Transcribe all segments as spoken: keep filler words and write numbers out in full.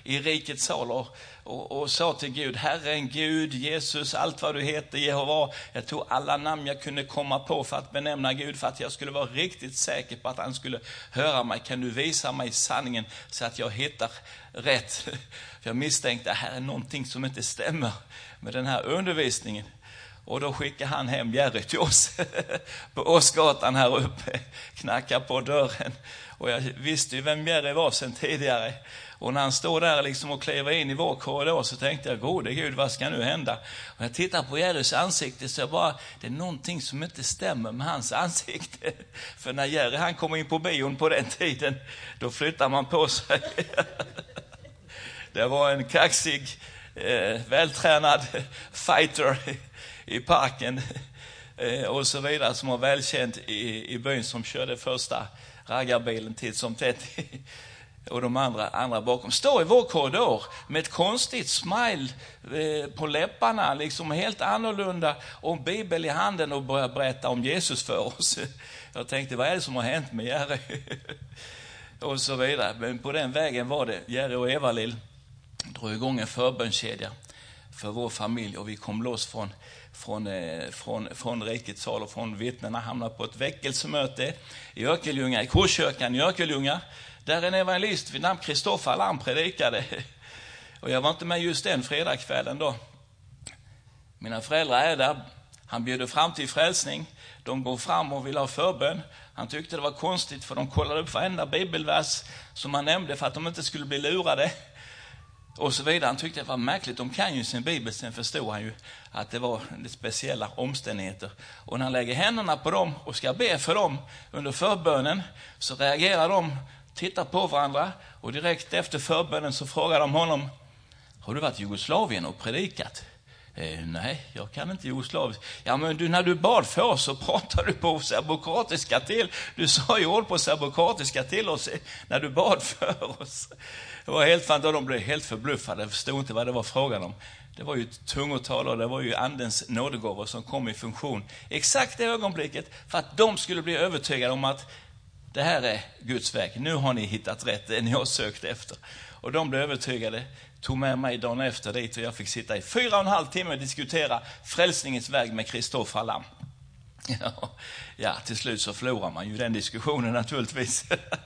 i rikets sal och, och, och sa till Gud, Herren, Gud, Jesus, allt vad du heter, Jehova. Jag tog alla namn jag kunde komma på för att benämna Gud, för att jag skulle vara riktigt säker på att han skulle höra mig. Kan du visa mig sanningen så att jag hittar rätt? För jag misstänkte, här är någonting som inte stämmer med den här undervisningen. Och då skickade han hem Jerry till oss på Åsgatan här uppe, knackade på dörren. Och jag visste ju vem Jerry var sedan tidigare. Och när han stod där liksom och klev in i vår korridor så tänkte jag, gode Gud, vad ska nu hända? Och jag tittar på Jerrys ansikte så jag bara, det är någonting som inte stämmer med hans ansikte. För när Jerry han kom in på bion på den tiden, då flyttar man på sig. Det var en kaxig, eh, vältränad fighter i parken eh, och så vidare, som var välkänd i, i byn, som körde första raggarbilen titt som tätt. Och de andra, andra bakom står i vår korridor med ett konstigt smile eh, på läpparna, liksom helt annorlunda, och bibel i handen och börjar berätta om Jesus för oss. Jag tänkte, vad är det som har hänt med Jerry? Och så vidare. Men på den vägen var det. Jerry och Eva-Lill drog igång en förbönkedja för vår familj, och vi kom loss från Från, eh, från, från rikets sal och från vittnena, hamnade på ett väckelsemöte i Örkelljunga, i Korskyrkan i Örkelljunga, där en evangelist vid namn Kristoffer Alarm predikade. Och jag var inte med just den fredagskvällen då. Mina föräldrar är där. Han bjöd fram till frälsning. De går fram och vill ha förbön. Han tyckte det var konstigt, för de kollade upp varenda bibelvers som han nämnde för att de inte skulle bli lurade. Och så vidare. Han tyckte det var märkligt. De kan ju sin bibel. Sen förstod han ju att det var speciella omständigheter. Och när han lägger händerna på dem och ska be för dem under förbönen, så reagerar de, tittar på varandra, och direkt efter förbönen så frågar de honom, har du varit i Jugoslavien och predikat? Eh, nej, jag kan inte Jugoslavien. Ja, men du, när du bad för oss så pratade du på serbokroatiska till. Du sa ju ord på serbokroatiska till oss när du bad för oss. Det var helt fantastiskt. De blev helt förbluffade. Jag förstod inte vad det var frågan om. Det var ju ett tungotal, och det var ju andens nådegåvor som kom i funktion exakt det ögonblicket, för att de skulle bli övertygade om att det här är Guds väg. Nu har ni hittat rätt, det ni har sökt efter. Och de blev övertygade, tog med mig dagen efter dit, och jag fick sitta i fyra och en halv timme och diskutera frälsningens väg med Kristoffer Alarm. Ja, ja, till slut så förlorar man ju den diskussionen naturligtvis.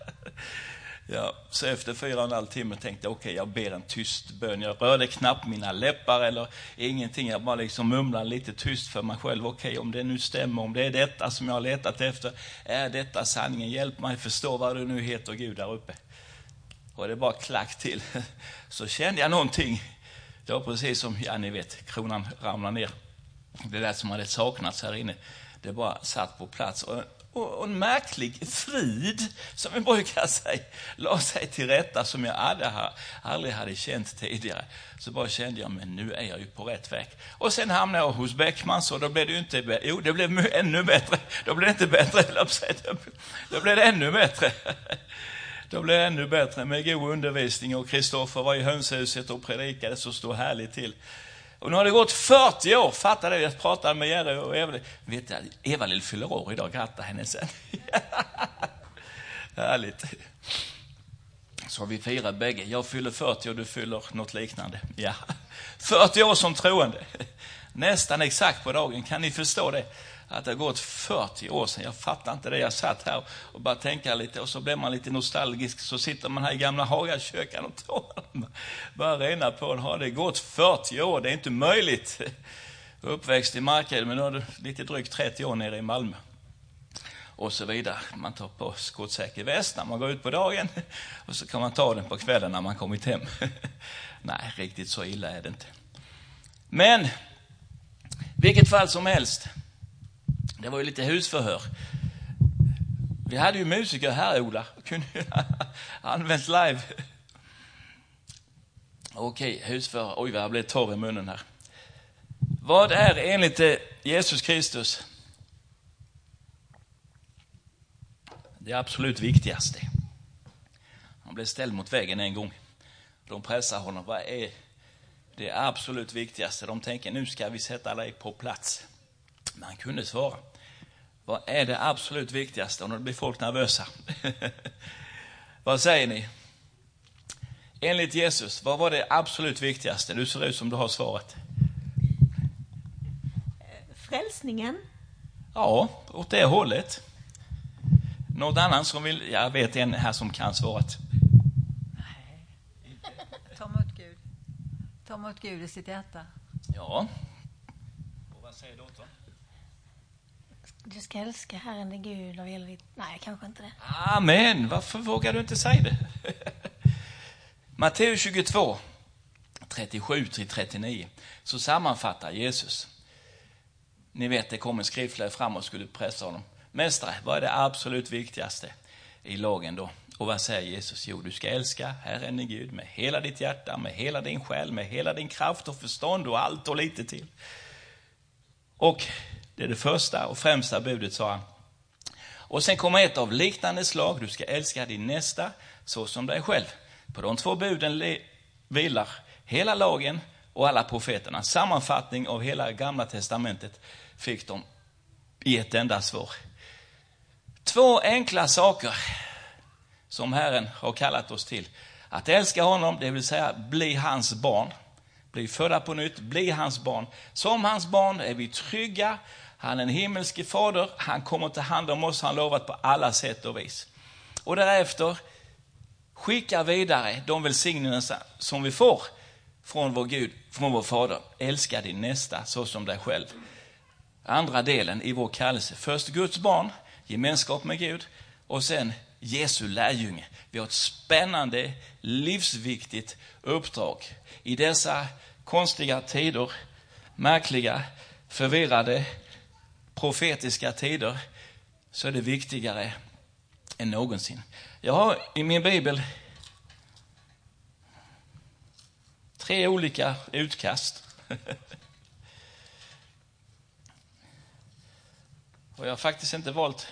Ja, så efter fyra och en halv timme tänkte jag, okej, okay, jag ber en tyst bön. Jag rörde knappt mina läppar eller ingenting. Jag bara liksom mumlade lite tyst för mig själv. Okej, okay, om det nu stämmer, om det är detta som jag har letat efter, är detta sanningen? Hjälp mig förstå vad du nu heter, Gud, där uppe. Och det bara klack till. Så kände jag någonting. Det var precis som, ja ni vet, kronan ramlade ner. Det där som hade saknats här inne, det bara satt på plats. Och Och en märklig frid, som vi brukar säga, la sig till rätta, som jag hade, aldrig hade känt tidigare. Så bara kände jag, men nu är jag ju på rätt väg. Och sen hamnade jag hos Bäckman, så då blev det ju inte bättre. Jo, det blev ännu bättre. Då blev det inte bättre. Då blev det ännu bättre. Då blev det ännu bättre med god undervisning. Och Kristoffer var i hönshuset och predikade så stod härligt till. Och nu har det gått fyrtio år, fattar det, jag pratade med Jerry och Eva-Lill. Vet du, Eva-Lill fyller år idag, gratta henne sen. Härligt. Så vi firar bägge. Jag fyller fyrtio och du fyller något liknande. Ja, fyrtio år som troende. Nästan exakt på dagen, kan ni förstå det? Att det har gått fyrtio år sedan. Jag fattar inte det. Jag satt här och bara tänka lite, och så blir man lite nostalgisk. Så sitter man här i gamla Hagakyrkan och tar bara rena på. Har det gått fyrtio år? Det är inte möjligt. Uppväxt i Marked, men nu har du lite drygt trettio år nere i Malmö. Och så vidare. Man tar på skottsäker väst när man går ut på dagen. Och så kan man ta den på kvällen när man kommit hem. Nej, riktigt så illa är det inte. Men vilket fall som helst. Det var ju lite husförhör. Vi hade ju musiker här, Ola. Kunde ju använt live. Okej, husförhör. Oj, vad jag blev torr i munnen här. Vad är enligt Jesus Kristus det absolut viktigaste? Han blev ställd mot väggen en gång. De pressar honom. Vad är det absolut viktigaste? De tänker, nu ska vi sätta dig på plats. Men han kunde svara. Vad är det absolut viktigaste? Och då blir folk nervösa. Vad säger ni? Enligt Jesus, vad var det absolut viktigaste? Du ser ut som du har svaret. Frälsningen. Ja, åt det hållet. Något annat som vill... Jag vet en här som kan svaret. Nej. Ta emot Gud. Ta emot Gud i sitt hjärta. Ja. Och vad säger dottern? Du ska älska Herren din Gud av hela ditt... Nej, kanske inte det. Amen. Varför vågar du inte säga det? Matteus tjugotvå, trettiosju till trettionio. Så sammanfattar Jesus. Ni vet, det kom en skriftlärare fram och skulle pressa honom. Mästare, vad är det absolut viktigaste i lagen då? Och vad säger Jesus? Jo, du ska älska Herren din Gud med hela ditt hjärta, med hela din själ, med hela din kraft och förstånd och allt och lite till. Och det är det första och främsta budet, sa han. Och sen kommer ett av liknande slag. Du ska älska din nästa så som dig själv. På de två buden le- vilar hela lagen och alla profeterna. Sammanfattning av hela gamla testamentet fick de i ett enda svar. Två enkla saker som Herren har kallat oss till. Att älska honom, det vill säga bli hans barn. Bli födda på nytt, bli hans barn. Som hans barn är vi trygga. Han är en himmelske fader. Han kommer ta hand om oss. Han lovat på alla sätt och vis. Och därefter skicka vidare de välsignelser som vi får från vår Gud, från vår fader. Älska din nästa så som dig själv. Andra delen i vår kallelse. Först Guds barn, gemenskap med Gud. Och sen Jesu lärjunge. Vi har ett spännande, livsviktigt uppdrag. I dessa konstiga tider, märkliga, förvirrade, profetiska tider, så är det viktigare än någonsin. Jag har i min bibel tre olika utkast. Och jag har faktiskt inte valt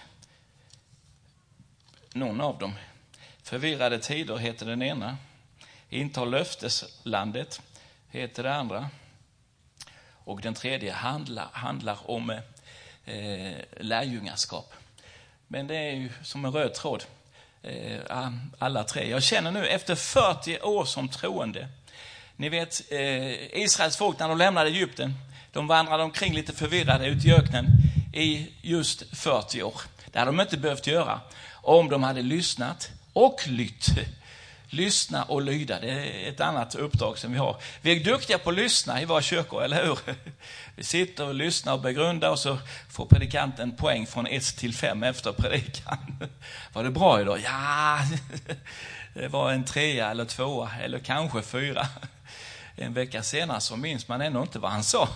någon av dem. Förvirrade tider heter den ena. Intal löfteslandet heter det andra. Och den tredje handlar, handlar om eh, lärjungaskap. Men det är ju som en röd tråd. Eh, alla tre. Jag känner nu efter fyrtio år som troende. Ni vet, eh, Israels folk när de lämnade Egypten. De vandrade omkring lite förvirrade ut i öknen i just fyrtio år. Det hade de inte behövt göra om de hade lyssnat och lytt. Lyssna och lyda, det är ett annat uppdrag som vi har. Vi är duktiga på att lyssna i våra kyrkor, eller hur? Vi sitter och lyssnar och begrundar och så får predikanten poäng från ett till fem efter predikan. Var det bra idag? Ja, det var en trea eller tvåa eller kanske fyra. En vecka senare så minns man ändå inte vad han sa.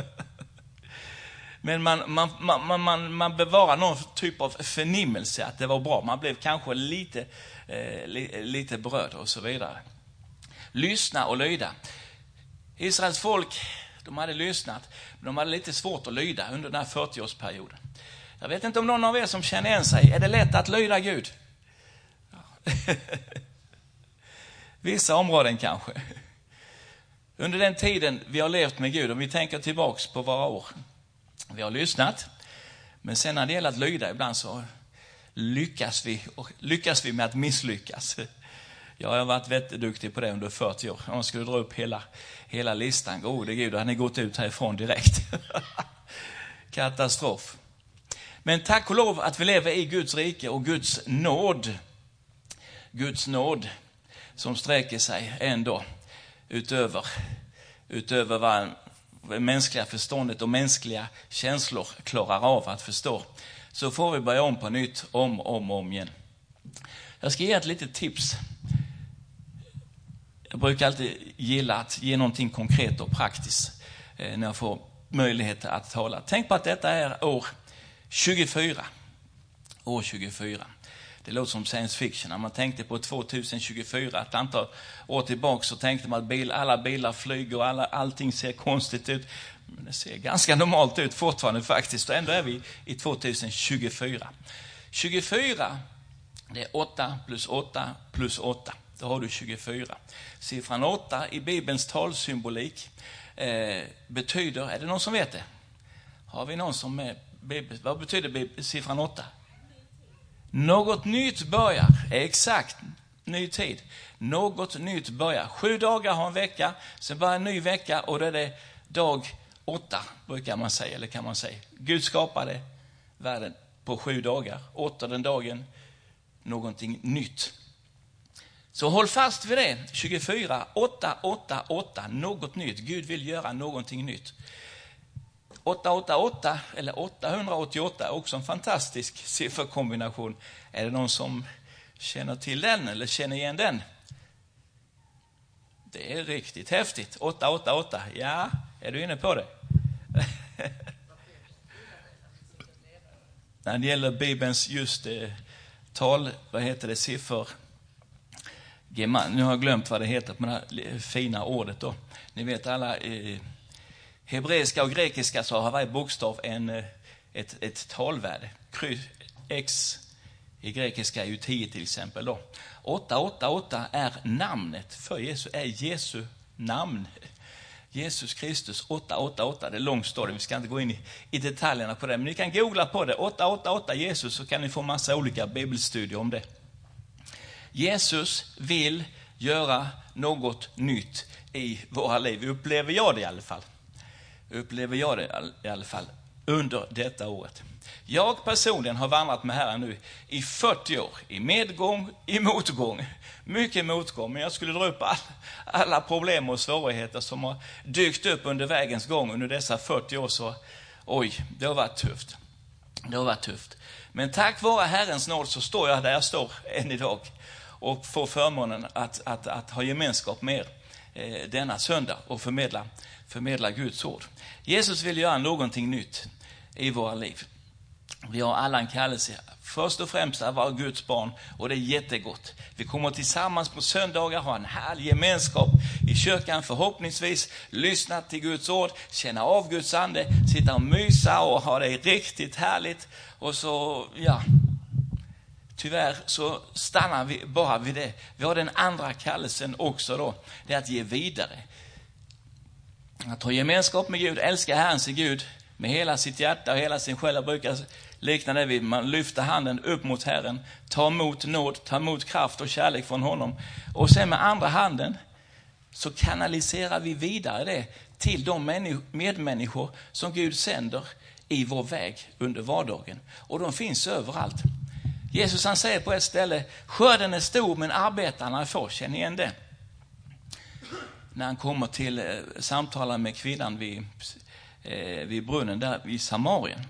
Men man, man, man, man, man bevarar någon typ av förnimmelse att det var bra. Man blev kanske lite, eh, li, lite bröd och så vidare. Lyssna och lyda. Israels folk, de hade lyssnat. Men de hade lite svårt att lyda under den här fyrtio-årsperioden. Jag vet inte om någon av er som känner igen sig. Är det lätt att lyda Gud? Ja. Vissa områden kanske. Under den tiden vi har levt med Gud, om vi tänker tillbaks på våra år. Vi har lyssnat, men sen när det gäller att lyda ibland så lyckas vi, och lyckas vi med att misslyckas. Jag har varit vetteduktig på det under fyrtio år. Om man skulle dra upp hela, hela listan, gode Gud, då hade ni gått ut härifrån direkt. Katastrof. Men tack och lov att vi lever i Guds rike och Guds nåd. Guds nåd som sträcker sig ändå utöver, utöver vad mänskliga förståndet och mänskliga känslor klarar av att förstå. Så får vi börja om på nytt, om och om, om igen. Jag ska ge ett litet tips. Jag brukar alltid gilla att ge någonting konkret och praktiskt eh, när jag får möjlighet att tala. Tänk på att detta är år tjugofyra. År tjugofyra. Det låter som science fiction. När man tänkte på tjugohundratjugofyra, ett antal år tillbaka, så tänkte man att bil, alla bilar flyger och alla, allting ser konstigt ut. Men det ser ganska normalt ut fortfarande faktiskt. Och ändå är vi i tjugotjugofyra. tjugofyra, det är åtta plus åtta plus åtta. Då har du tjugofyra. Siffran åtta i Bibelns talsymbolik eh, betyder, är det någon som vet det? Har vi någon som är, vad betyder siffran åtta? Något nytt börjar, exakt, ny tid. Något nytt börjar. Sju dagar har en vecka, sen börjar en ny vecka och då är det dag åtta, brukar man säga, eller kan man säga. Gud skapade världen på sju dagar. Åtta den dagen, någonting nytt. Så håll fast vid det. tjugofyra, åtta, åtta, åtta, något nytt. Gud vill göra någonting nytt. åtta åtta åtta eller åttahundraåttioåtta är också en fantastisk sifferkombination. Är det någon som känner till den eller känner igen den? Det är riktigt häftigt. åtta åtta åtta. Ja, är du inne på det? När det gäller Bibelns just eh, tal, vad heter det, siffror? Geman, nu har jag glömt vad det heter på det här fina ordet då. Ni vet alla, eh, hebreiska och grekiska så har varje bokstav en, eh, ett, ett talvärde. Kryss, X i grekiska är ju tio till exempel då. åtta åtta åtta är namnet för Jesus, är Jesu namn. Jesus Kristus, åtta åtta åtta, det är lång story, vi ska inte gå in i, i detaljerna på det. Men ni kan googla på det, åtta åtta åtta Jesus, så kan ni få massa olika bibelstudier om det. Jesus vill göra något nytt i våra liv. Upplever jag det i alla fall. Upplever jag det i alla fall under detta året. Jag personligen har vandrat med Herren nu i fyrtio år. I medgång, i motgång. Mycket motgång, men jag skulle dra upp all, alla problem och svårigheter som har dykt upp under vägens gång under dessa fyrtio år. Så, oj, det har varit tufft. Det har varit tufft. Men tack vare Herrens nåd så står jag där jag står än idag. Och får förmånen att, att, att ha gemenskap med er eh, denna söndag och förmedla, förmedla Guds ord. Jesus vill göra någonting nytt i våra liv. Vi har alla en kallelse först och främst att vara Guds barn, och det är jättegott. Vi kommer tillsammans på söndagar ha en härlig gemenskap i kyrkan, förhoppningsvis lyssna till Guds ord, känna av Guds ande, sitta och mysa och ha det riktigt härligt. Och så, ja, tyvärr så stannar vi bara vid det. Vi har den andra kallelsen också då, det är att ge vidare. Att ha gemenskap med Gud, älska Herren sin Gud med hela sitt hjärta och hela sin själ. Jag brukar likna det vid man lyfter handen upp mot Herren, tar emot nåd, tar emot kraft och kärlek från honom. Och sen med andra handen så kanaliserar vi vidare det till de medmänniskor som Gud sänder i vår väg under vardagen. Och de finns överallt. Jesus han säger på ett ställe, skörden är stor men arbetarna är få. Känner igen det? När han kommer till eh, samtala med kvinnan vid, eh, vid brunnen där i Samarien.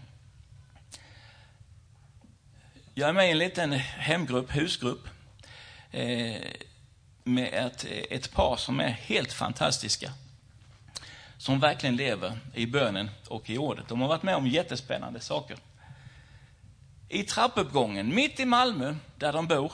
Jag är med i en liten hemgrupp, husgrupp eh, med ett, ett par som är helt fantastiska. Som verkligen lever i bönen och i ordet. De har varit med om jättespännande saker. I trappuppgången, mitt i Malmö, där de bor,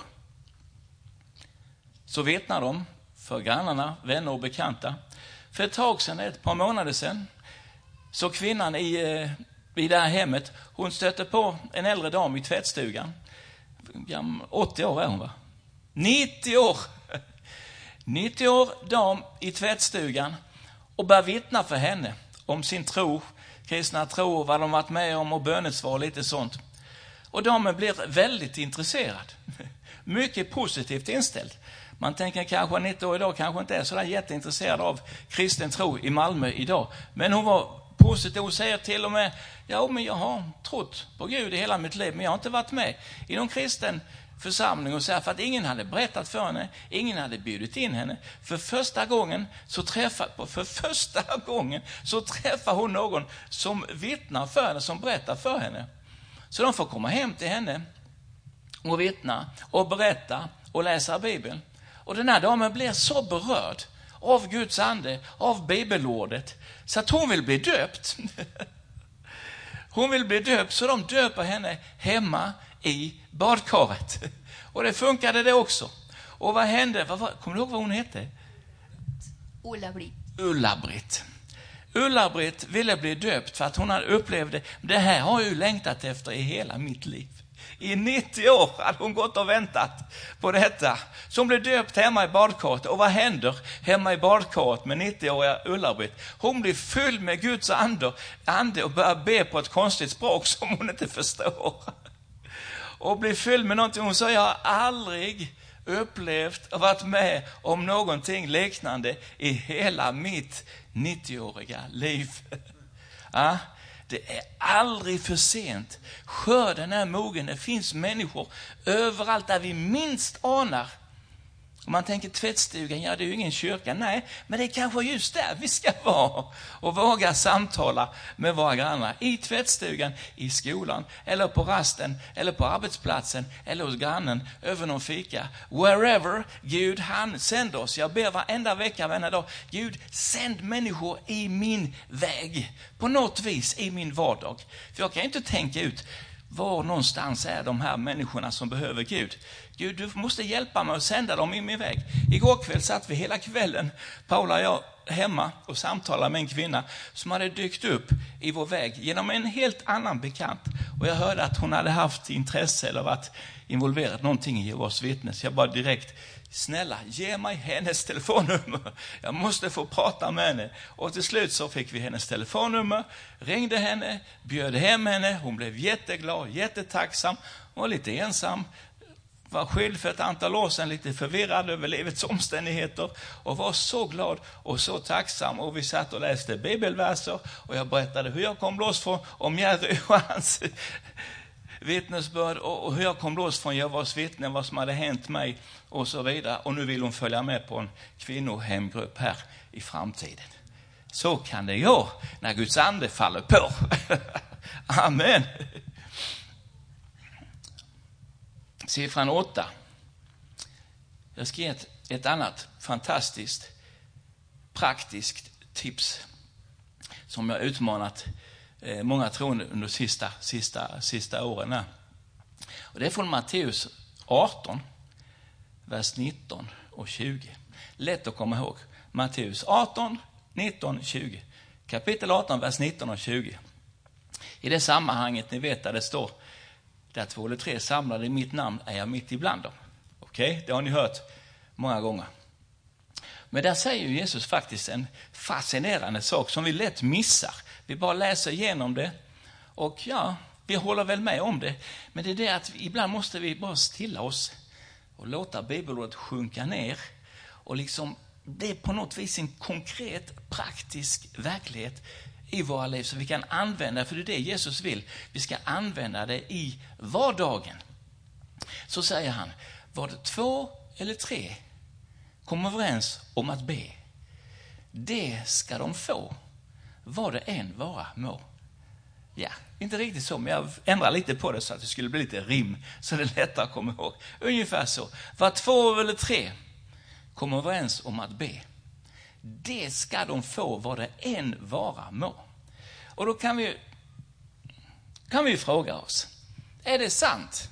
så vittnar de för grannarna, vänner och bekanta. För ett tag sedan, ett par månader sedan, så kvinnan i, i det här hemmet, hon stötte på en äldre dam i tvättstugan. åttio år är hon, va? nittio år! nittio år dam i tvättstugan och börjar vittna för henne om sin tro, kristna tro och vad de varit med om och bönesvar, lite sånt. Och damen blir väldigt intresserad. Mycket positivt inställd. Man tänker kanske nittio år idag kanske inte är så där jätteintresserad av kristen tro i Malmö idag. Men hon var positiv och säger till och med, ja men jag har trott på Gud i hela mitt liv, men jag har inte varit med i någon kristen församling och säga för att ingen hade berättat för henne, ingen hade bjudit in henne. För första gången så träffar, för första gången så träffar hon någon som vittnar för henne, som berättar för henne. Så de får komma hem till henne och vittna och berätta och läsa Bibeln. Och den här damen blir så berörd av Guds ande, av bibelordet, så att hon vill bli döpt. Hon vill bli döpt, så de döper henne hemma i badkaret. Och det funkade det också. Och vad hände? Vad var, kommer du ihåg vad hon hette? Ulla-Britt. Ulla-Britt. Ulla-Britt ville bli döpt för att hon hade upplevt det. Det här har jag ju längtat efter i hela mitt liv. I nittio år hade hon gått och väntat på detta. Så hon blev döpt hemma i badkaret. Och vad händer hemma i badkaret med nittio-åriga Ulla-Britt? Hon blir full med Guds ande, ande och börjar be på ett konstigt språk som hon inte förstår. Och blir full med någonting. Hon sa, jag har aldrig upplevt och varit med om någonting liknande i hela mitt nittioåriga liv. Ja, det är aldrig för sent. Skörden är mogen. Det finns människor överallt där vi minst anar. Om man tänker tvättstugan, ja det är ju ingen kyrka. Nej, men det är kanske just där vi ska vara. Och våga samtala med våra grannar. I tvättstugan, i skolan, eller på rasten, eller på arbetsplatsen, eller hos grannen, över någon fika. Wherever Gud han sänder oss. Jag ber varenda vecka, varenda dag. Gud, sänd människor i min väg. På något vis i min vardag. För jag kan inte tänka ut var någonstans är de här människorna som behöver Gud. Gud, du måste hjälpa mig att sända dem i min väg. Igår kväll satt vi hela kvällen, Paula och jag, hemma och samtalade med en kvinna som hade dykt upp i vår väg genom en helt annan bekant. Och jag hörde att hon hade haft intresse eller varit involverad någonting i Jehovas vittnen. Så jag bara direkt, snälla, ge mig hennes telefonnummer. Jag måste få prata med henne. Och till slut så fick vi hennes telefonnummer, ringde henne, bjöd hem henne. Hon blev jätteglad, jättetacksam och lite ensam. Var skild för ett antal år sedan, lite förvirrad över livets omständigheter och var så glad och så tacksam. Och vi satt och läste bibelverser och jag berättade hur jag kom loss från om Jerry och hans vittnesbörd och hur jag kom loss från Jehovas vittnen, vad som hade hänt mig och så vidare. Och nu vill hon följa med på en kvinnohemgrupp här i framtiden. Så kan det gå när Guds ande faller på. Amen. Siffran åtta. Jag ska ge ett, ett annat fantastiskt praktiskt tips som jag utmanat eh, många troende under sista, sista, sista åren. Här. Och det är från Matteus arton, vers nitton och tjugo. Lätt att komma ihåg. Matteus arton, nitton, tjugo. Kapitel arton, vers nitton och tjugo. I det sammanhanget, ni vet där det står: där två eller tre samlade i mitt namn är jag mitt ibland dem. Okej, okay? Det har ni hört många gånger. Men där säger Jesus faktiskt en fascinerande sak som vi lätt missar. Vi bara läser igenom det och ja, vi håller väl med om det. Men det är det att ibland måste vi bara stilla oss och låta bibelordet sjunka ner. Och liksom, det är på något vis en konkret, praktisk verklighet i våra liv så vi kan använda, för det är det Jesus vill. Vi ska använda det i vardagen. Så säger han, var det två eller tre kom överens om att be, det ska de få, vad det än vara må. Ja, inte riktigt så, men jag ändrar lite på det så att det skulle bli lite rim så det är lättare att komma ihåg. Ungefär så. Var två eller tre kom överens om att be, det ska de få vad det än vara må. Och då kan vi kan vi fråga oss, är det sant?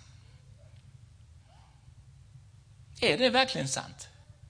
Är det verkligen sant?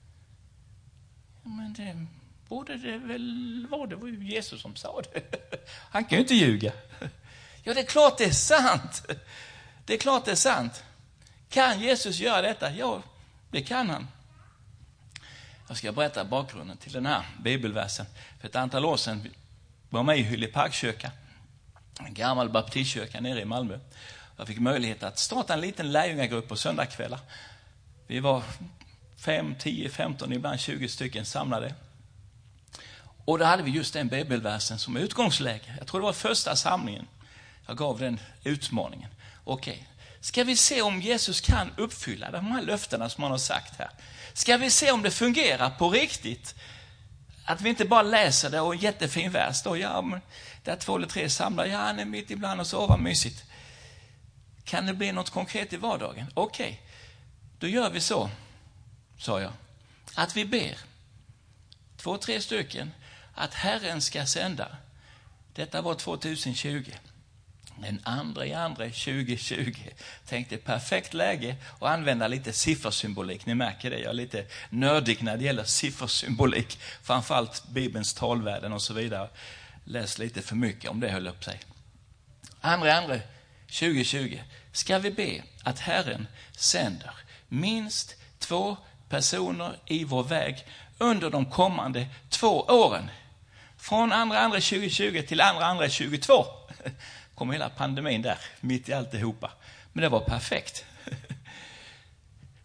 Men det borde det väl vara, det var ju Jesus som sa det. Han kan ju inte ljuga. Ja, det är klart det är sant. Det är klart det är sant. Kan Jesus göra detta? Ja, det kan han. Jag ska berätta bakgrunden till den här bibelversen. För ett antal år sedan var jag med i Hylle Parkkyrka, en gammal baptistkyrka nere i Malmö. Jag fick möjlighet att starta en liten lärjungagrupp på söndagskvällar. Vi var fem, tio, femton, ibland tjugo stycken samlade. Och då hade vi just den bibelversen som utgångsläge. Jag tror det var första samlingen. Jag gav den utmaningen. Okej, ska vi se om Jesus kan uppfylla de här löftena som han har sagt här? Ska vi se om det fungerar på riktigt? Att vi inte bara läser det och en jättefin vers då, ja, men där två eller tre samlar, ja, han är mitt ibland och så, vad mysigt. Kan det bli något konkret i vardagen? Okej, då gör vi så, sa jag, att vi ber två, tre stycken att Herren ska sända. Detta var tjugohundratjugo. Den andra i andra tjugo tjugo tänkte perfekt läge att använda lite siffersymbolik. Ni märker det, jag är lite nördig när det gäller siffersymbolik. Framförallt Bibelns talvärden och så vidare. Läs lite för mycket om det, höll upp sig. Andra i andra tjugo tjugo ska vi be att Herren sänder minst två personer i vår väg under de kommande två åren. Från andra andra tjugo tjugo till andra andra tjugotvå. Kom hela pandemin där, mitt i alltihopa. Men det var perfekt.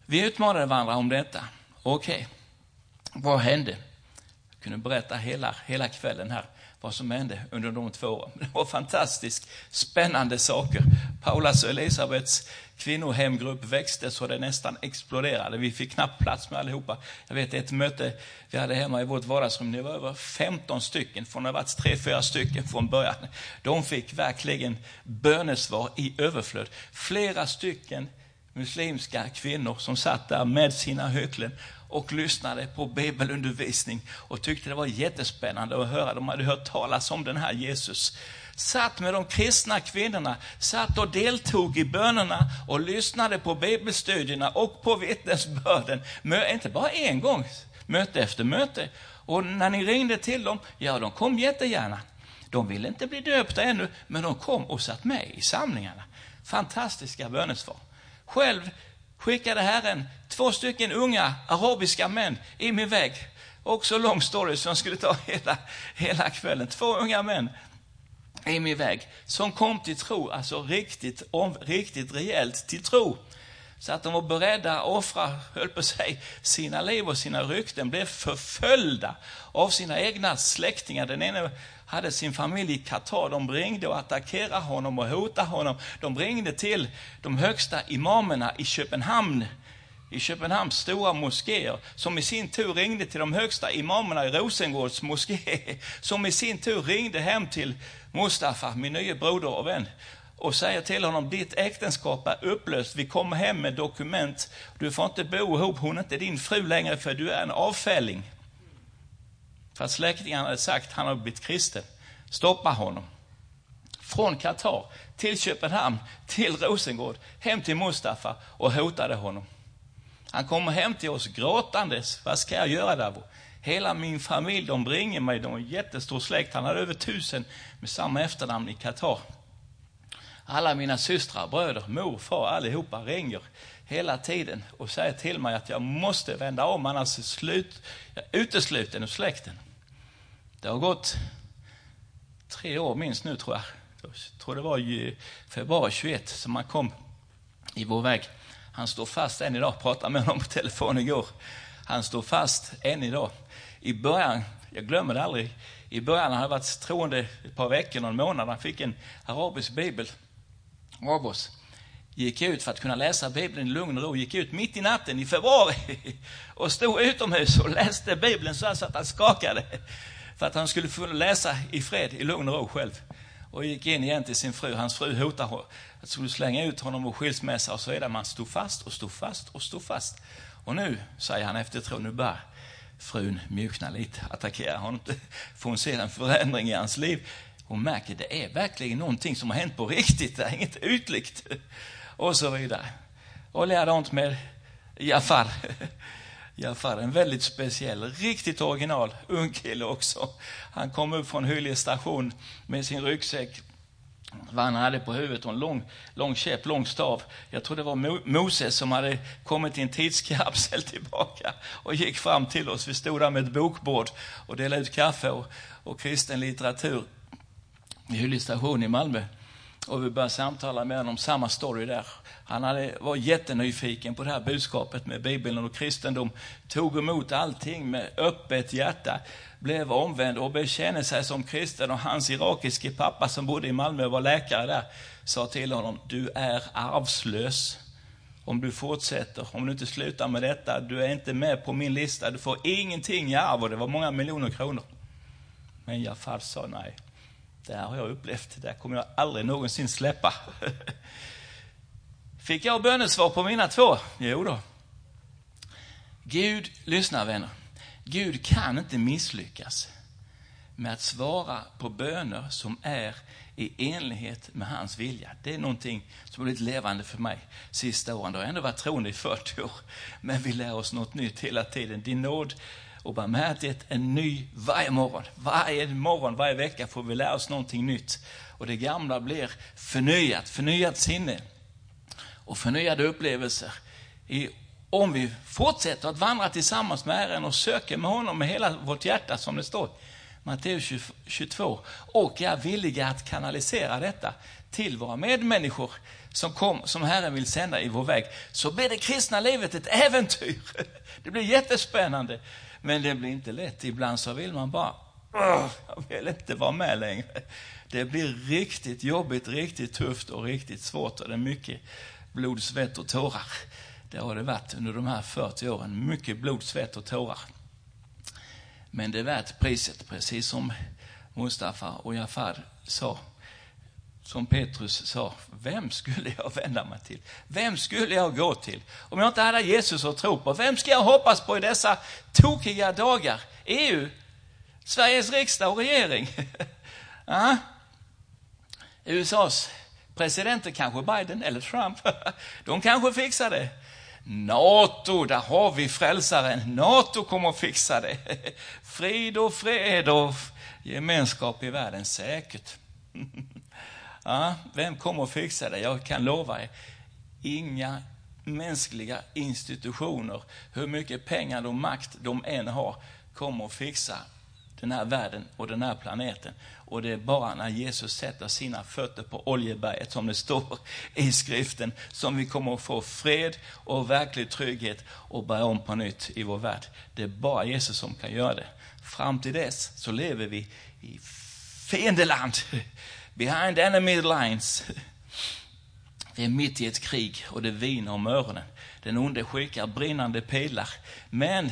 Vi utmanade varandra om detta. Okej, okay. Vad hände? Jag kunde berätta hela, hela kvällen här vad som hände under de två åren. Det var fantastiskt spännande saker. Paulas och Elisabeths kvinnohemgrupp växte så det nästan exploderade. Vi fick knappt plats med allihopa. Jag vet ett möte vi hade hemma i vårt vardagsrum. Det var över femton stycken. Från det var tre, fyra stycken från början. De fick verkligen bönesvar i överflöd. Flera stycken muslimska kvinnor som satt där med sina höklen och lyssnade på bibelundervisning och tyckte det var jättespännande att höra. De hade hört talas om den här Jesus. Satt med de kristna kvinnorna, satt och deltog i bönerna och lyssnade på bibelstudierna och på vittnesbörden. Men inte bara en gång, möte efter möte. Och när ni ringde till dem, ja, de kom jättegärna. De ville inte bli döpta ännu, men de kom och satt med i samlingarna. Fantastiska bönesvar. Själv skickade Herren två stycken unga arabiska män i min väg. Också lång story som skulle ta hela, hela kvällen. Två unga män i min väg som kom till tro, alltså riktigt, om, riktigt rejält till tro. Så att de var beredda att offra, höll på sig, sina liv och sina rykten, blev förföljda av sina egna släktingar. Den ena hade sin familj i Katar. De ringde och attackerade honom och hotade honom. De ringde till de högsta imamerna i Köpenhamn, i Köpenhamns stora moskéer, som i sin tur ringde till de högsta imamerna i Rosengårds moské, som i sin tur ringde hem till Mustafa, min nya broder och vän, och säger till honom: ditt äktenskap är upplöst, vi kommer hem med dokument, du får inte bo ihop, hon är inte din fru längre för du är en avfälling. För att släktingarna hade sagt han har blivit kristen. Stoppa honom. Från Katar till Köpenhamn, till Rosengård, hem till Mustafa och hotade honom. Han kommer hem till oss gråtandes. Vad ska jag göra där? Hela min familj, de ringer mig, de är en jättestor släkt. Han hade över tusen med samma efternamn i Katar. Alla mina systrar, bröder, mor, far, allihopa ringer hela tiden och säger till mig att jag måste vända om, annars är slut, jag är utesluten ur släkten. Det har gått tre år minst nu, tror jag. Jag tror det var i februari tjugoett som man kom i vår väg. Han står fast än idag, pratade med honom på telefon igår. Han står fast än idag. I början, jag glömmer det aldrig, i början han hade varit troende ett par veckor, någon månad. Han fick en arabisk bibel av oss. Gick ut för att kunna läsa Bibeln i lugn och ro. Gick ut mitt i natten i februari och stod utomhus och läste Bibeln så att han skakade. För att han skulle få läsa i fred, i lugn och ro själv. Och gick in igen till sin fru. Hans fru hotade att han skulle slänga ut honom och skilsmässa och så vidare. Man stod fast och stod fast och stod fast. Och nu, säger han efter tro, nu börjar frun mjukna lite, attackera honom. Får hon se en förändring i hans liv. Hon märker det är verkligen någonting som har hänt på riktigt. Det är inget utlikt. Och så vidare. Och likadant med Jafar. Jafar, en väldigt speciell, riktigt original ung kille också. Han kom upp från Hyllie station med sin ryggsäck. Vad han hade på huvudet och en lång, lång käpp, lång stav. Jag tror det var Mo- Moses som hade kommit i en tidskapsel tillbaka och gick fram till oss. Vi stod där med ett bokbord och delade ut kaffe och, och kristen litteratur i Hyllie station i Malmö. Och vi började samtala med honom om samma story där. Han hade, var jättenyfiken på det här budskapet med Bibeln och kristendom. Tog emot allting med öppet hjärta. Blev omvänd och bekände sig som kristen. Och hans irakiske pappa som bodde i Malmö och var läkare där sa till honom: du är arvslös om du fortsätter. Om du inte slutar med detta. Du är inte med på min lista. Du får ingenting i arv. Och det var många miljoner kronor. Men Jafar sa nej. Det här har jag upplevt. Det här kommer jag aldrig någonsin släppa. Fick jag bönesvar på mina två? Jo då. Gud, lyssna vänner. Gud kan inte misslyckas med att svara på böner som är i enlighet med hans vilja. Det är någonting som har blivit levande för mig sista åren. Det har ändå varit troende i fyrtio år. Men vi lär oss något nytt hela tiden. Din nåd och barmhärtighet är ny varje morgon. Varje morgon, varje vecka får vi lära oss någonting nytt. Och det gamla blir förnyat, förnyat sinne och förnyade upplevelser. I, om vi fortsätter att vandra tillsammans med Herren och söker med honom med hela vårt hjärta, som det står. Matteus tjugotvå, och är villiga att kanalisera detta till våra medmänniskor som, kom, som Herren vill sända i vår väg, så blir det kristna livet ett äventyr. Det blir jättespännande, men det blir inte lätt. Ibland så vill man bara, jag vill inte vara med längre. Det blir riktigt jobbigt, riktigt tufft och riktigt svårt, och det är mycket blod, svett och tårar. Det har det varit under de här fyrtio åren, mycket blod, svett och tårar. Men det är värt priset, precis som Mustafa och Jafar sa. Som Petrus sa, vem skulle jag vända mig till? Vem skulle jag gå till? Om jag inte hade Jesus att tro på, vem ska jag hoppas på i dessa tokiga dagar? E U, Sveriges riksdag och regering. Ja. U S A:s presidenter, kanske Biden eller Trump, de kanske fixar det. NATO, där har vi frälsaren. NATO kommer att fixa det. Frid och fred och gemenskap i världen, säkert. Ja, vem kommer att fixa det? Jag kan lova er, inga mänskliga institutioner, hur mycket pengar och makt de än har, kommer att fixa den här världen och den här planeten. Och det är bara när Jesus sätter sina fötter på oljeberget, som det står i skriften, som vi kommer att få fred och verklig trygghet och börja om på nytt i vår värld. Det är bara Jesus som kan göra det. Fram till dess så lever vi i fiendeland, behind enemy lines. Vi är mitt i ett krig och det viner om öronen. Den onde skickar brinnande pilar, men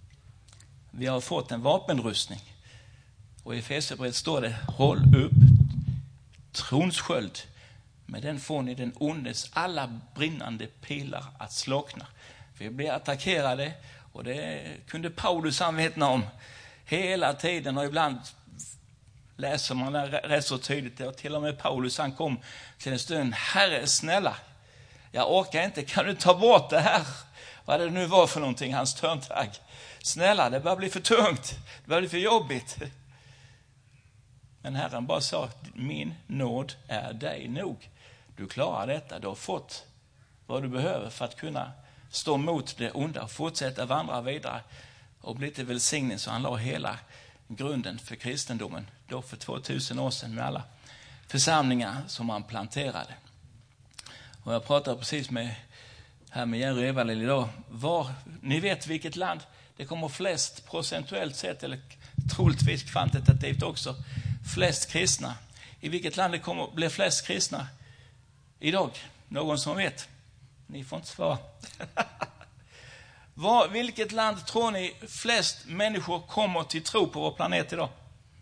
vi har fått en vapenrustning. Och i Efesierbrevet står det, håll upp trons sköld, med den får ni den ondes alla brinnande pilar att slockna. Vi blir attackerade, och det kunde Paulus anvittna om hela tiden, och ibland läser man det rätt så tydligt. Och till och med Paulus, han kom till en stund, Herre snälla, jag orkar inte, kan du ta bort det här? Vad det nu var för någonting, hans törntagg. Snälla, det börjar bli för tungt, det börjar bli för jobbigt. Men Herren bara sa, min nåd är dig nog. Du klarar detta, du har fått vad du behöver för att kunna stå mot det onda och fortsätta vandra vidare och bli till välsignelse. Så han la hela grunden för kristendomen då för tvåtusen år sedan med alla församlingar som han planterade. Och jag pratade precis med här med Jerry Evalil idag. Var, ni vet vilket land det kommer flest procentuellt sett, eller troligtvis kvantitativt också, flest kristna. I vilket land det kommer bli flest kristna idag? Någon som vet? Ni får inte svara. Var, vilket land tror ni flest människor kommer till tro på vår planet idag?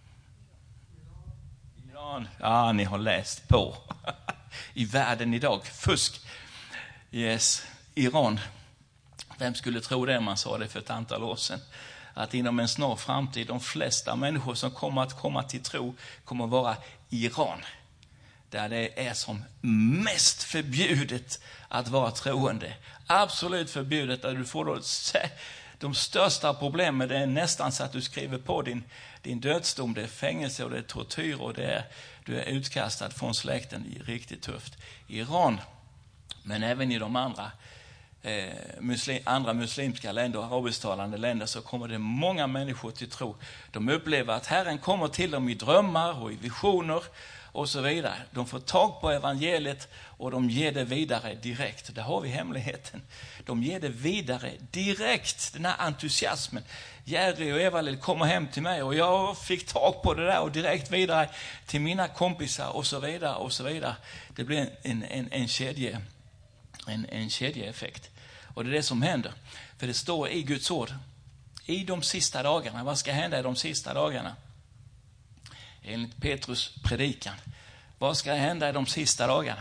Iran. Ja, ni har läst på. I världen idag. Fusk. Yes. Iran. Vem skulle tro det, man sa det för ett antal år sedan? Att inom en snar framtid de flesta människor som kommer att komma till tro kommer att vara Iran. Där det är som mest förbjudet att vara troende. Absolut förbjudet. Där du får då de största problemen, det är nästan så att du skriver på din, din dödsdom. Det är fängelse och det är tortyr och det är, du är utkastad från släkten. Det är riktigt tufft. Iran, men även i de andra Eh, muslim, andra muslimska länder och arabisktalande länder, så kommer det många människor till tro. De upplever att Herren kommer till dem i drömmar och i visioner och så vidare. De får tag på evangeliet och de ger det vidare direkt. Där har vi hemligheten. De ger det vidare direkt, den här entusiasmen. Jerry och Evalil kommer hem till mig och jag fick tag på det där och direkt vidare till mina kompisar och så vidare och så vidare. Det blir en, en, en kedje En, en kedjeeffekt. Och det är det som händer. För det står i Guds ord, i de sista dagarna, vad ska hända i de sista dagarna? Enligt Petrus predikan, vad ska hända i de sista dagarna?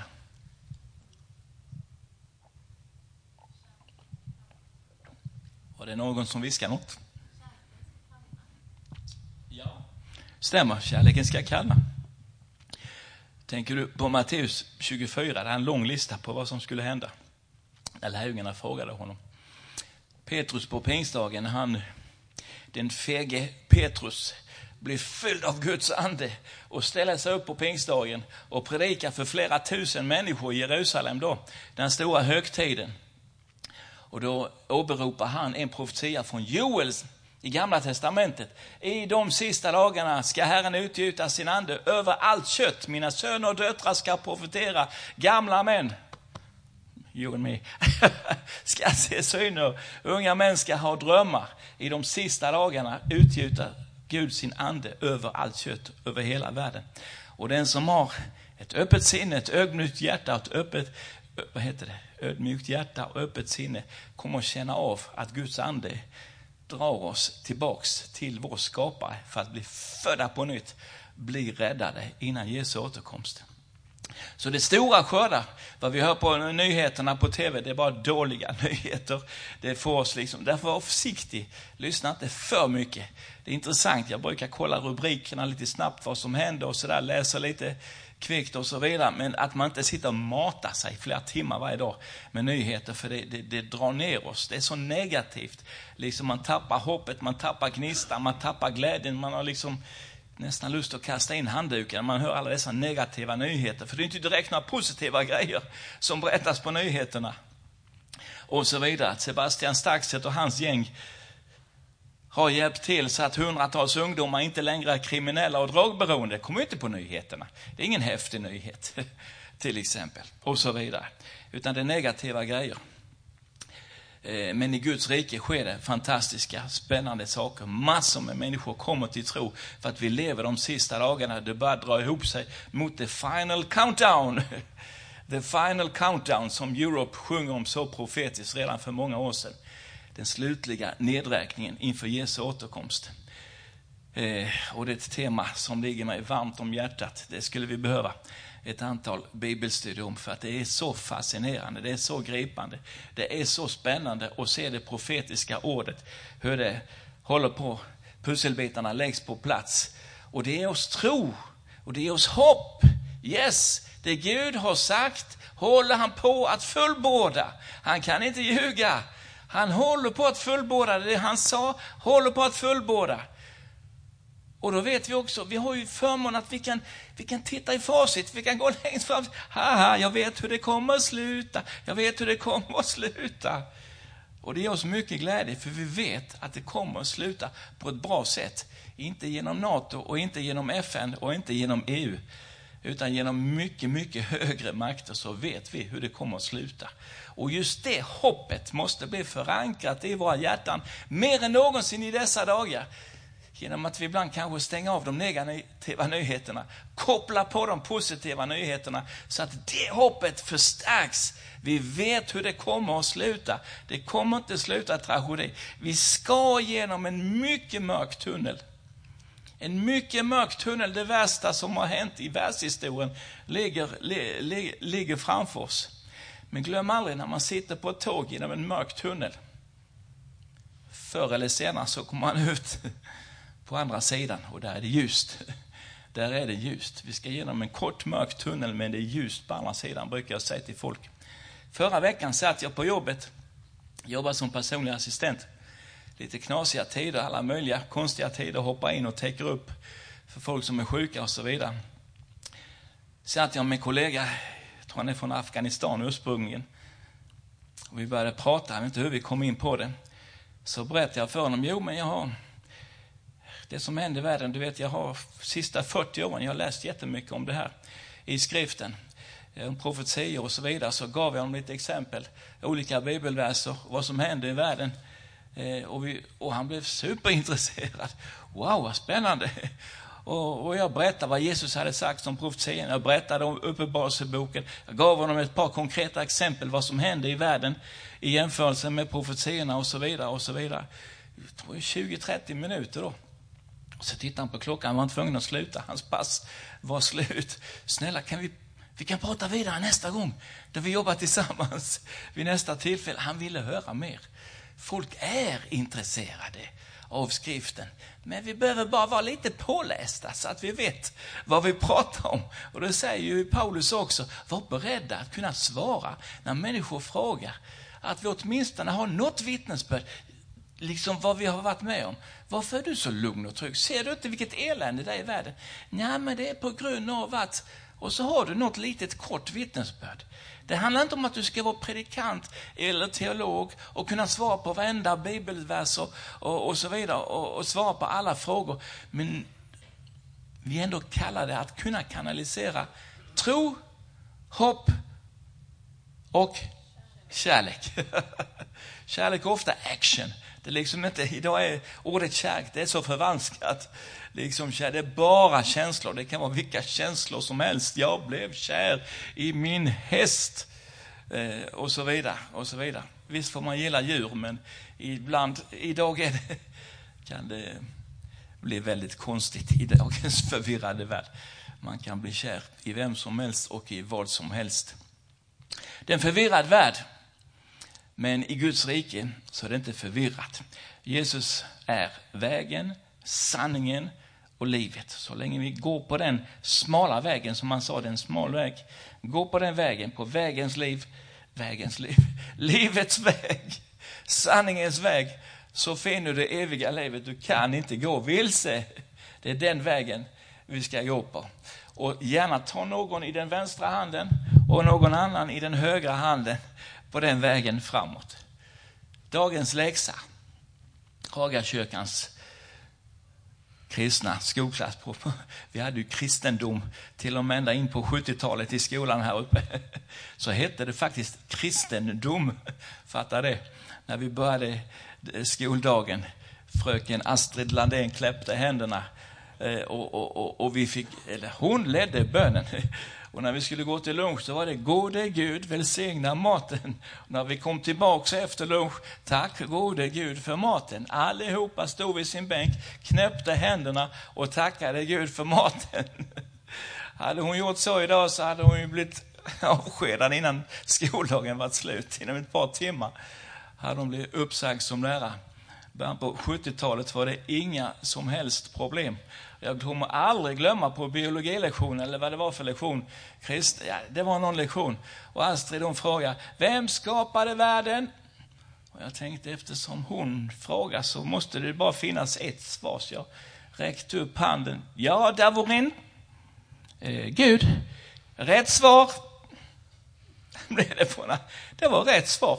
Och det är någon som viskar något. Ja, stämmer, kärleken ska kallna. Tänker du på Matteus tjugofyra, det är en lång lista på vad som skulle hända. Lärjungarna frågade honom. Petrus på pingstdagen, han, den fege Petrus, blir fylld av Guds ande och ställer sig upp på pingstdagen och predikar för flera tusen människor i Jerusalem då, den stora högtiden. Och då åberopar han en profetia från Joel, i Gamla testamentet. I de sista dagarna ska Herren utgjuta sin ande över allt kött. Mina söner och döttrar ska profetera. Gamla män, you and me, ska se syner. Unga män ska ha drömmar. I de sista dagarna utgjuter Gud sin ande över allt kött, över hela världen. Och den som har ett öppet sinne, ett ödmjukt hjärta, ett öppet, vad heter det? ödmjukt hjärta och öppet sinne kommer att känna av att Guds ande drar oss tillbaks till vår skapare för att bli födda på nytt, bli räddade innan Jesu återkomst. Så det stora skördar, vad vi hör på nyheterna på tv, det är bara dåliga nyheter. Det får oss liksom, därför var försiktig, lyssna inte för mycket. Det är intressant, jag brukar kolla rubrikerna lite snabbt vad som händer och sådär, läsa lite kvickt och så vidare. Men att man inte sitter och matar sig flera timmar varje dag med nyheter, för det, det, det drar ner oss. Det är så negativt. Liksom man tappar hoppet, man tappar gnistan, man tappar glädjen. Man har liksom nästan lust att kasta in handduken när man hör alla dessa negativa nyheter. För det är inte direkt några positiva grejer som berättas på nyheterna. Och så vidare. Att Sebastian Staxet och hans gäng har hjälpt till så att hundratals ungdomar inte längre är kriminella och drogberoende. Kommer inte på nyheterna. Det är ingen häftig nyhet till exempel. Och så vidare. Utan det är negativa grejer. Men i Guds rike sker det fantastiska, spännande saker. Massor med människor kommer till tro för att vi lever de sista dagarna. Det börjar dra ihop sig mot the final countdown. The final countdown som Europe sjunger om så profetiskt redan för många år sedan. Den slutliga nedräkningen inför Jesu återkomst. Eh, och det är ett tema som ligger mig varmt om hjärtat. Det skulle vi behöva ett antal bibelstudium för att det är så fascinerande, det är så gripande. Det är så spännande att se det profetiska ordet, hur det håller på, pusselbitarna läggs på plats. Och det är oss tro, och det är oss hopp. Yes, det Gud har sagt håller han på att fullborda. Han kan inte ljuga. Han håller på att fullborda det han sa, håller på att fullborda. Och då vet vi också, vi har ju förmån att vi kan, vi kan titta i facit, vi kan gå längst fram. Haha, jag vet hur det kommer att sluta, jag vet hur det kommer att sluta. Och det ger oss mycket glädje, för vi vet att det kommer att sluta på ett bra sätt. Inte genom NATO och inte genom F N och inte genom E U. Utan genom mycket, mycket högre makter så vet vi hur det kommer att sluta. Och just det hoppet måste bli förankrat i våra hjärtan mer än någonsin i dessa dagar. Genom att vi ibland kanske stänger av de negativa nyheterna. Koppla på de positiva nyheterna så att det hoppet förstärks. Vi vet hur det kommer att sluta. Det kommer inte sluta tragedi. Vi ska genom en mycket mörk tunnel. En mycket mörk tunnel, det värsta som har hänt i världshistorien, ligger, li, li, ligger framför oss. Men glöm aldrig när man sitter på ett tåg genom en mörk tunnel. Förr eller senare så kommer man ut på andra sidan och där är det ljust. Där är det ljust. Vi ska genom en kort mörk tunnel, men det är ljust på andra sidan, brukar jag säga till folk. Förra veckan satt jag på jobbet, jobbade som personlig assistent. Lite knasiga tider, alla möjliga konstiga tider, hoppa in och täcker upp för folk som är sjuka och så vidare. Satt jag med en kollega, jag tror han är från Afghanistan ursprungligen. Och vi började prata, jag vet inte hur vi kom in på det. Så berättade jag för honom, jo men jag har det som händer i världen, du vet jag har sista fyrtio åren, jag har läst jättemycket om det här i skriften. Om profetier och så vidare, så gav jag honom lite exempel, olika bibelverser, vad som händer i världen. Eh, och, vi, och han blev superintresserad. Wow, vad spännande. Och, och jag berättade vad Jesus hade sagt om profetien. Jag berättade om Uppenbarelseboken. Jag gav honom ett par konkreta exempel vad som hände i världen i jämförelse med profetierna och så vidare och så vidare. Jag tror tjugo trettio minuter då. Och så tittade han på klockan, han var inte tvungen att sluta. Hans pass var slut. Snälla, kan vi, vi kan prata vidare nästa gång. Då vi jobbar tillsammans vid nästa tillfälle. Han ville höra mer. Folk är intresserade av skriften. Men vi behöver bara vara lite pålästa så att vi vet vad vi pratar om. Och det säger ju Paulus också. Var beredda att kunna svara när människor frågar. Att vi åtminstone har något vittnesbörd. Liksom vad vi har varit med om. Varför är du så lugn och trygg? Ser du inte vilket elände det är i världen? Nej, men det är på grund av att... Och så har du något litet kort vittnesbörd. Det handlar inte om att du ska vara predikant eller teolog och kunna svara på varenda bibelvers och, och, och så vidare och, och svara på alla frågor. Men vi ändå kallar det att kunna kanalisera tro, hopp och kärlek. Kärlek är ofta action. Det är liksom inte, idag är ordet kärlek, det är så förvanskat. Liksom, det är bara känslor. Det kan vara vilka känslor som helst. Jag blev kär i min häst. Eh, och så vidare. Och så vidare. Visst får man gilla djur, men ibland, idag är det, kan det bli väldigt konstigt i dagens förvirrade värld. Man kan bli kär i vem som helst och i vad som helst. Det är en förvirrad värld. Men i Guds rike så är det inte förvirrat. Jesus är vägen, sanningen och livet. Så länge vi går på den smala vägen, som man sa, den smal väg. Gå på den vägen, på vägens liv, vägens liv, livets väg, sanningens väg. Så finner du det eviga livet. Du kan inte gå vilse. Det är den vägen vi ska gå på. Och gärna ta någon i den vänstra handen och någon annan i den högra handen på den vägen framåt. Dagens läxa. Hagakyrkans kristna skolklass. På, vi hade ju kristendom till och med ända in på sjuttiotalet i skolan här uppe. Så hette det faktiskt kristendom. Fattar det? När vi började skoldagen. Fröken Astrid Landén kläppte händerna. Och, och, och, och vi fick, eller hon ledde bönen. Och när vi skulle gå till lunch så var det gode Gud välsigna maten. Och när vi kom tillbaka efter lunch, tack gode Gud för maten. Allihopa stod vid sin bänk, knäppte händerna och tackade Gud för maten. Hade hon gjort så idag så hade hon ju blivit avskedad innan skoldagen var slut. Inom ett par timmar hade hon blivit uppsagd som lärare. Början på sjuttiotalet var det inga som helst problem. Jag kommer aldrig glömma på biologilektionen eller vad det var för lektion. Christ, ja, det var någon lektion. Och Astrid hon frågade, vem skapade världen? Och jag tänkte, eftersom hon frågar så måste det bara finnas ett svar. Så jag räckte upp handen. Ja, Davorin. Eh, Gud. Rätt svar. Det var rätt svar.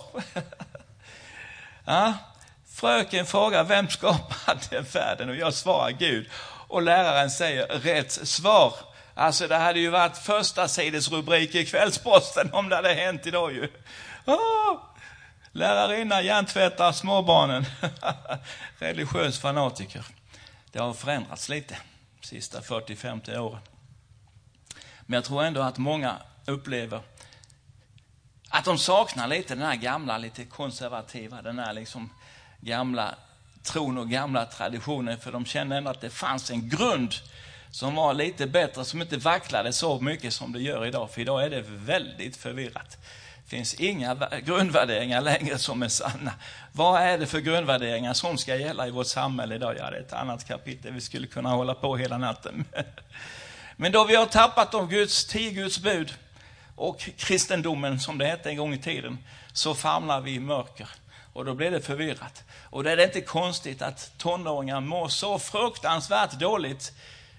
Ja. Fröken frågar, vem skapade världen? Och jag svarar Gud. Och läraren säger, rätt svar. Alltså det hade ju varit första sidesrubrik i Kvällsposten om det hade hänt idag ju. Oh! Lärarinna hjärntvättar småbarnen. Religiös fanatiker. Det har förändrats lite de sista fyrtio till femtio åren. Men jag tror ändå att många upplever att de saknar lite den här gamla, lite konservativa, den här liksom gamla tron och gamla traditioner, för de känner ändå att det fanns en grund som var lite bättre, som inte vacklade så mycket som det gör idag, för idag är det väldigt förvirrat. Det finns inga grundvärderingar längre som är sanna. Vad är det för grundvärderingar som ska gälla i vårt samhälle idag? Ja, det är ett annat kapitel, vi skulle kunna hålla på hela natten. Men då vi har tappat om Guds tio Guds bud och kristendomen som det hette en gång i tiden, så famlar vi i mörker. Och då blir det förvirrat. Och det är inte konstigt att tonåringar mår så fruktansvärt dåligt.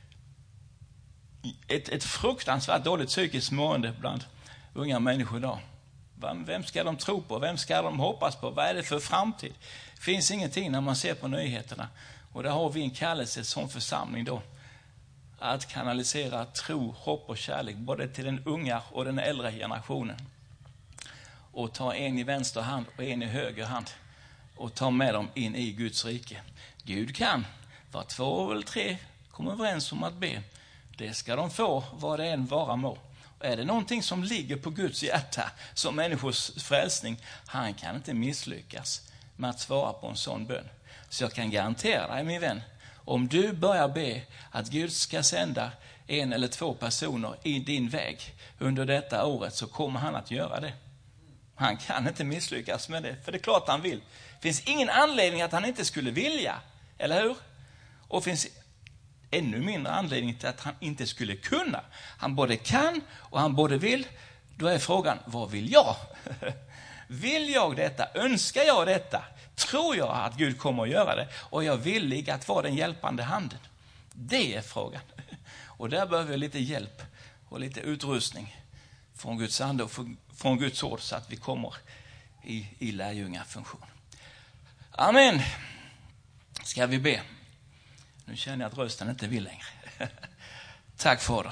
Ett, ett fruktansvärt dåligt psykiskt mående bland unga människor idag. Vem ska de tro på? Vem ska de hoppas på? Vad är det för framtid? Det finns ingenting när man ser på nyheterna. Och där har vi en kallelse som församling då. Att kanalisera tro, hopp och kärlek både till den unga och den äldre generationen. Och ta en i vänster hand och en i höger hand. Och ta med dem in i Guds rike. Gud kan, var två eller tre kommer överens om att be. Det ska de få, vad det än vara må. Och är det någonting som ligger på Guds hjärta som människors frälsning, han kan inte misslyckas med att svara på en sån bön. Så jag kan garantera dig, min vän, om du börjar be att Gud ska sända en eller två personer i din väg under detta året, så kommer han att göra det. Han kan inte misslyckas med det, för det är klart han vill. Det finns ingen anledning att han inte skulle vilja, eller hur? Och det finns ännu mindre anledning till att han inte skulle kunna. Han både kan och han både vill. Då är frågan, vad vill jag? Vill jag detta? Önskar jag detta? Tror jag att Gud kommer att göra det? Och jag är villig att vara den hjälpande handen? Det är frågan. Och där behöver vi lite hjälp och lite utrustning från Guds ande och från Guds ord så att vi kommer i, i lärjungafunktion. Amen. Ska vi be? Nu känner jag att rösten inte vill längre. Tack Fader.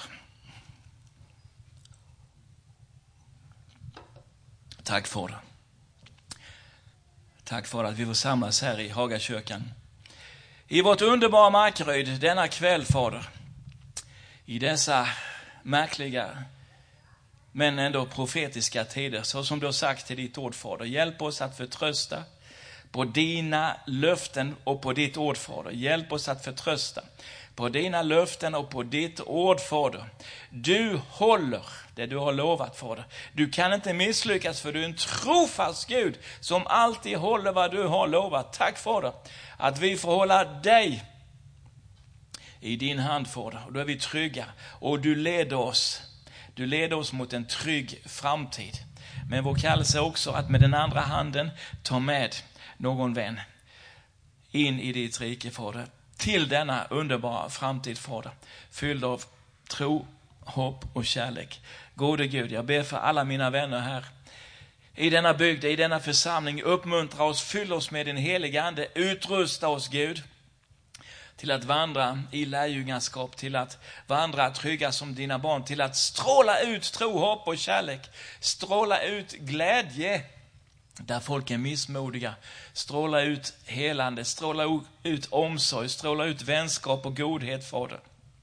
Tack Fader. Tack för att vi får samlas här i Hagakyrkan. I vårt underbara Markaryd denna kväll, Fader. I dessa märkliga men ändå profetiska tider. Så som du har sagt till ditt ord, Fader. Hjälp oss att förtrösta på dina löften och på ditt ord, Fader. Hjälp oss att förtrösta på dina löften och på ditt ord, Fader. Du håller det du har lovat, Fader. Du kan inte misslyckas, för du är en trofast Gud som alltid håller vad du har lovat. Tack, Fader, att vi får hålla dig i din hand, Fader. Och då är vi trygga. Och du leder oss. Du leder oss mot en trygg framtid. Men vår kallelse är också att med den andra handen ta med någon vän in i ditt rike, Fader. Till denna underbara framtid, Fader. Fylld av tro, hopp och kärlek. Gode Gud, jag ber för alla mina vänner här i denna bygd, i denna församling. Uppmuntra oss, fyll oss med din heliga ande. Utrusta oss, Gud, till att vandra i lärjungaskap, till att vandra trygga som dina barn, till att stråla ut tro, hopp och kärlek. Stråla ut glädje där folk är missmodiga. Stråla ut helande, stråla ut omsorg, stråla ut vänskap och godhet, Fader.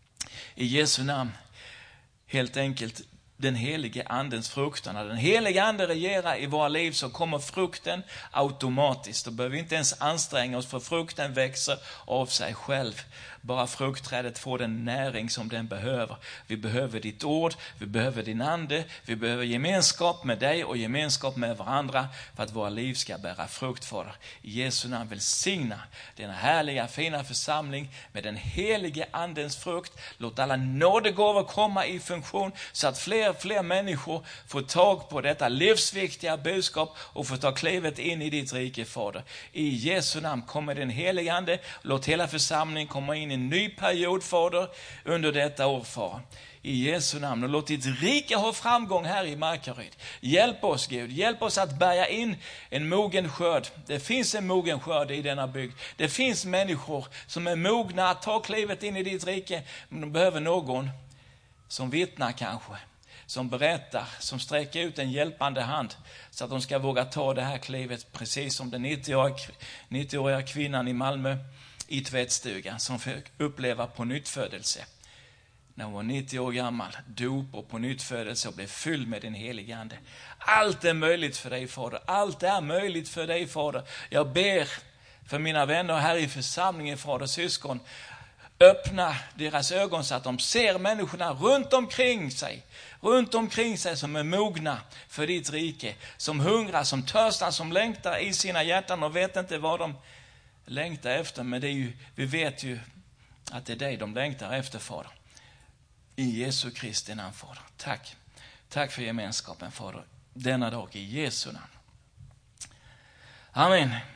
I Jesu namn, helt enkelt den helige andens frukterna. Den helige ande regerar i våra liv, så kommer frukten automatiskt. Då behöver vi inte ens anstränga oss, för frukten växer av sig själv. Bara fruktträdet får den näring som den behöver. Vi behöver ditt ord, vi behöver din ande, vi behöver gemenskap med dig och gemenskap med varandra för att våra liv ska bära frukt, Fader. I Jesu namn välsigna denna härliga, fina församling med den helige andens frukt. Låt alla nådegåvor komma i funktion så att fler fler människor får tag på detta livsviktiga budskap och får ta klivet in i ditt rike, Fader. I Jesu namn kommer den helige ande. Låt hela församlingen komma in i en ny period, Fader, under detta år, Far. I Jesu namn. Och låt ditt rike ha framgång här i Markaryd. Hjälp oss, Gud. Hjälp oss att bärga in en mogen skörd. Det finns en mogen skörd i denna bygd. Det finns människor som är mogna att ta klivet in i ditt rike. Men de behöver någon som vittnar kanske. Som berättar, som sträcker ut en hjälpande hand så att de ska våga ta det här klivet, precis som den nittioåriga kvinnan i Malmö i tvättstugan som fick uppleva på nyttfödelse. När hon var nittio år gammal, dop och på nyttfödelse och blev fylld med den helige ande. Allt är möjligt för dig, Fader. Allt är möjligt för dig, Fader. Jag ber för mina vänner här i församlingen, Fader, syskon. Öppna deras ögon så att de ser människorna runt omkring sig. Runt omkring sig som är mogna för ditt rike. Som hungrar, som törstar, som längtar i sina hjärtan och vet inte vad de längtar efter. Men det är ju, vi vet ju att det är dig de längtar efter, Fader. I Jesu Kristi namn, Fader. Tack. Tack för gemenskapen, Fader. Denna dag i Jesu namn. Amen.